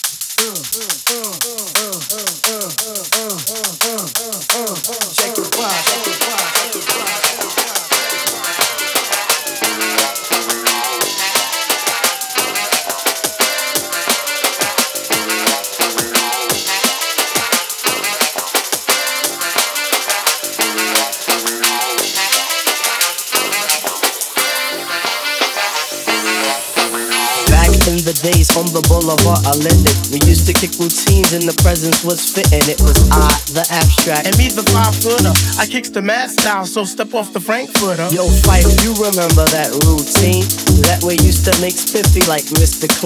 Check it Back in the days on the boulevard, I lived it. We used to kick routines and the presence was fitting. It was I, the abstract. And me, the 5-footer. I kicks the mad style, so step off the Frankfurter. Yo, Fife, you remember that routine? That way used to make spiffy like Mr. Clean.